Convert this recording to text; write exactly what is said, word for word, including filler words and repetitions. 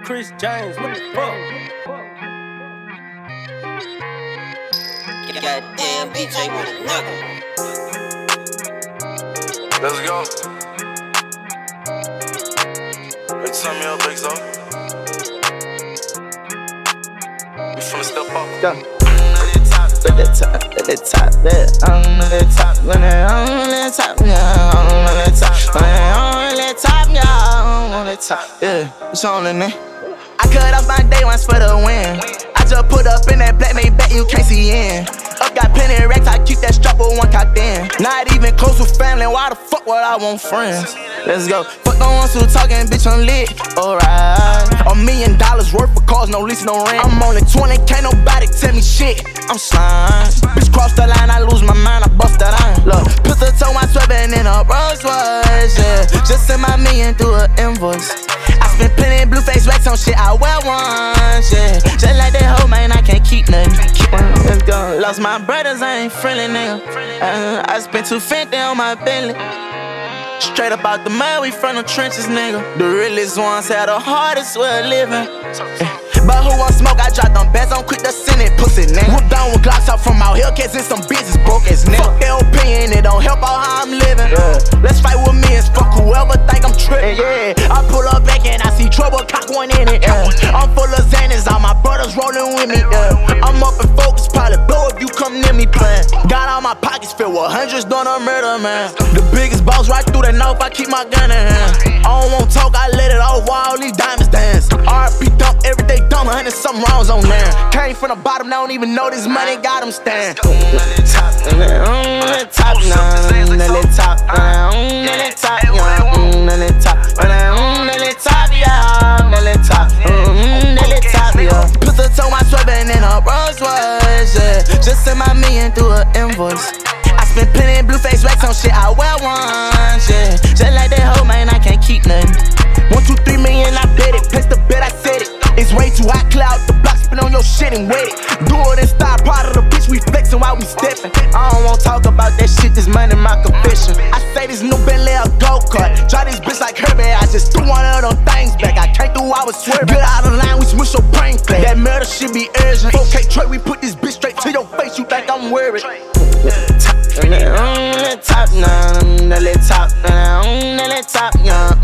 Chris James, what the fuck? Goddamn D J with a nigga. Let's go. Hey, turn me up, big so. We finna step up. Go. At the top, at the top, there. I'm at the top, when I'm on the top, yeah. I'm on the top, when I'm on the top, yeah. I'm on the top, yeah. It's on the name. I cut off my day once for the win. I just put up in that black made back, you can't see in. Up got plenty of racks, I keep that strap with one cocked in. Not even close with family, why the fuck would I want friends? Let's go. Fuck the ones who talking, bitch, I'm lit. Alright. A million dollars worth of cars, no lease, no rent. I'm only twenty, can't nobody tell me shit. I'm slime. Bitch, cross the line, I lose my mind, I bust that iron. Look, put the toe, my sweating in a Rolls Royce, yeah. Just send my million through an invoice. I spent plenty blue face racks on shit I wear once, yeah. Just like that hoe, man, I can't keep nothing. Let's go. Lost my brothers, I ain't friendly, nigga. Uh, I spent two fifty on my Bentley. Straight up out the mud, we from the trenches, nigga. The realest ones had the hardest way of living. But who want smoke? I drop them bands, I'm quick to send it, pussy, nigga. Whoop down with Glocks out from out here, cause it's some business broke as nigga. Fuck their opinion, it don't help out how I'm living. Yeah. Let's fight with me and fuck whoever think I'm tripping. Yeah, I pull up back and I see trouble, cock one in it. Yeah. I'm full of Xanax, all my brothers rolling with me. Yeah. I'm up and focused, probably blow if you come near me playing. Got all my pockets filled with hundreds, doing a murder, man. The biggest boss right through the north, I keep my gun in hand. I don't want talk, I let it off while all these diamonds dance. R I P dump, everyday dump, a hundred something wrongs on there. Came from the bottom, I don't even know this money got them stand. I'm at the top, I'm at the top, I'm at the top, I'm at the top, I'm at the top, I'm at the top, yeah, I'm at the top, I'm at the top, yeah. Put the toe, my sweating in a Rolls Royce, yeah. Just send my million through an invoice. I spent plenty blue face racks on shit I wear once, yeah. Just like that hoe, man, I can't keep nothing. One, two, three million, I bet it. Place the bet, I said it. It's way too hot, cloud the block, spin on your shit and wet it. Do it in style, part of the bitch, we flexing while we stepping. I don't wanna talk about that shit, this money my confession. I say this new Bentley a go-kart. Try this bitch like Herbie, I just threw one of them things back. I came through, I was swerving. Get out of line, we smush your brain flat. That murder shit be urgent. Okay, Trey, we put this bitch straight to your face, you think I'm worried. I'm at the top, now I'm at the top, now I'm at the top, yeah.